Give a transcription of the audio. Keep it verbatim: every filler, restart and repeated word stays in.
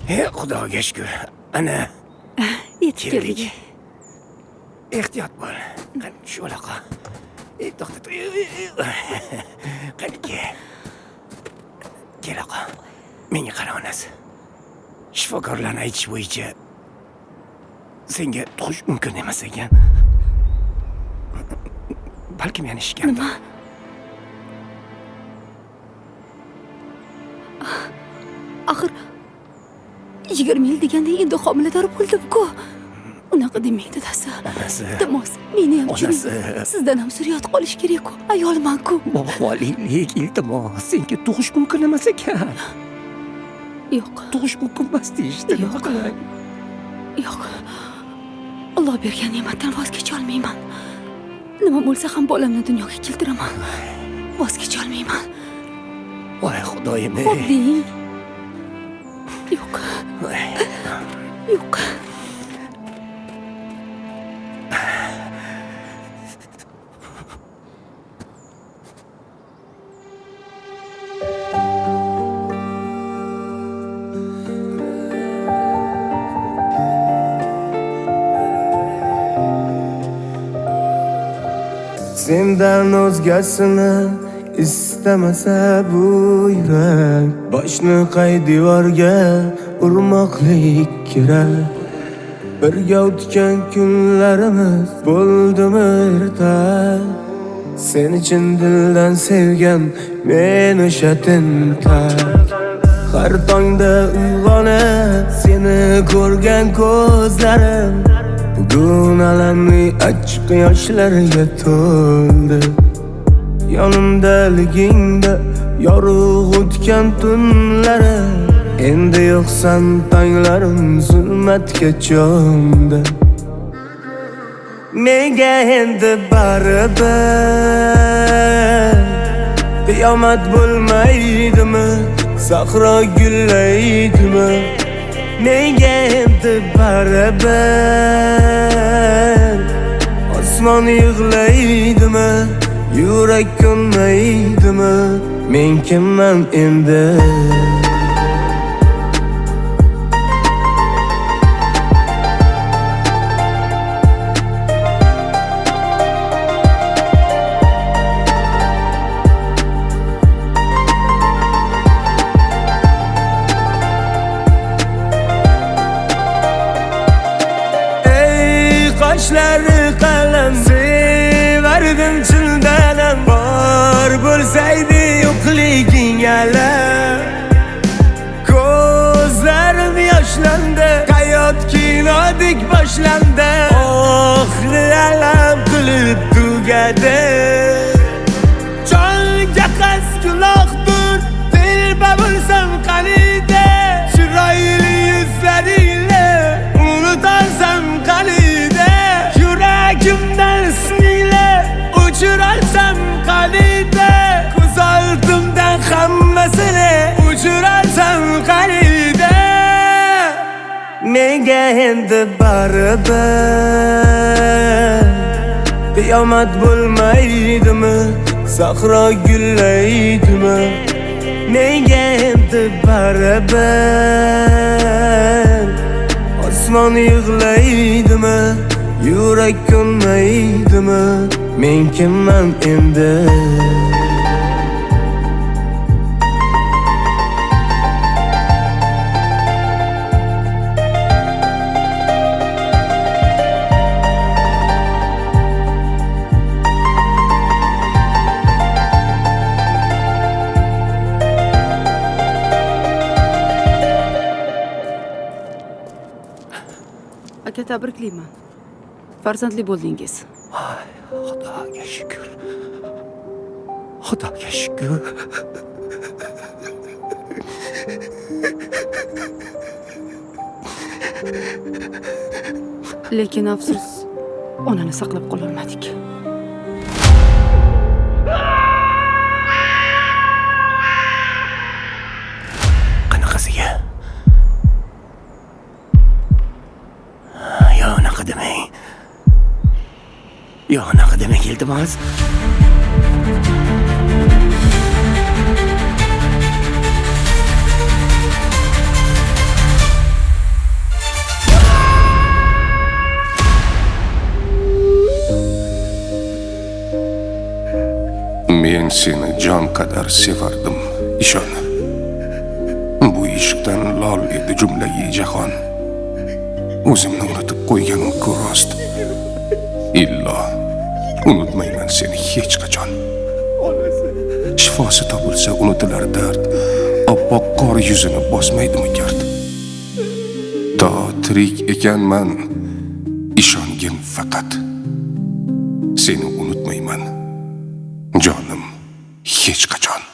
He, xudoga shukr. Ana, Yetib keldik. ehtiyot bo'l. Qani shu aloqa. Ey, to'xta. Qani ke. Kel oqa. Menga qara onasi. Shifokorlarning aytishi bo'yicha senga tug'ish mumkin emas ekan. Balkim yana ishgandir. Nima? Axir yigirma yil deganda endi homilador bo'ldim-ku. Unaqa demaydi dasa. Onasi. Iltimos, meni ham Onasi. chiring. Sizdan ham zurriyot qolish kerak-ku. Ayolman-ku. Bog'volik, iltimos, senga tug'ish mumkin emas ekan. Yo'q, Tug'ish mumkin emas deyishdi. Nima Yo'q. qilay? yo'q. Alloh bergan ne'matdan voz kecha olmayman. Nima bo'lsa ham bolamni dunyoga keltiraman. Voz kecha olmayman. Voy xudoyim. Xo'p deng. Yo'q, Voy. yo'q. Sendan o'zgasini istamasa bu yurak, boshni qay devorga urmoqlik kerak. Birga o'tgan kunlarimiz bo'ldimi ertak, seni chin dildan sevgan men o'sha tentak. Har tongda uyg'onib seni ko'rgan ko'zlarim bugun alamli achchiq yoshlarga to'ldi. Yonimdaligingda yorug' o'tgan tunlarim, endi yo'qsan tonglarim zulmatga cho'mdi. Menga endi baribir qiyomat bo'lmaydimi, sahro gullaydimi? Menga endi baribir osmon yig'laydimi, yurak ko'nmaydimi? Men kimman endi? Qoshlari qalam sevardim chindanam, bor bo'lsaydi yo'qliging alam. Ko'zlarim yoshlandi, hayot kinodek boshlandi, oxiri alam qilib tugadi. Jonga qas gunohdir, telba bo'lsam qaniydi, chiroyli yuzlaringni unutarsam qaniydi. Yuragimdan ismingni o'chirarsam qaniydi, ko'z oldimdan hammasini o'chirarsam qaniydi. Menga endi baribir qiyomat bo'lmaydimi, sahro gullaydimi? Menga endi baribir osmon yig'laydimi, yurak ko'nmaydimi? Men kimman endi? Aka, tabriklayman. Farzandli bo'ldingiz. Xudoga shukr. Xudoga shukr. Lekin afsus, onani saqlab qololmadik. Qanaqasiga? Yo, unaqa demang. Yo, unaqa demang, iltimos. Men seni jon qadar sevardim, ishon. Bu ishqdan lol edi jumlayi jahon. O'zimni unutib qo'yganim ku rost. Illo unutmayman seni hech qachon. Shifosi topilsa unutilar dard, oppoq qor yuzini bosmaydimi gard. To tirik ekanman, ishongin faqat. Seni unutmayman, jonim hech qachon.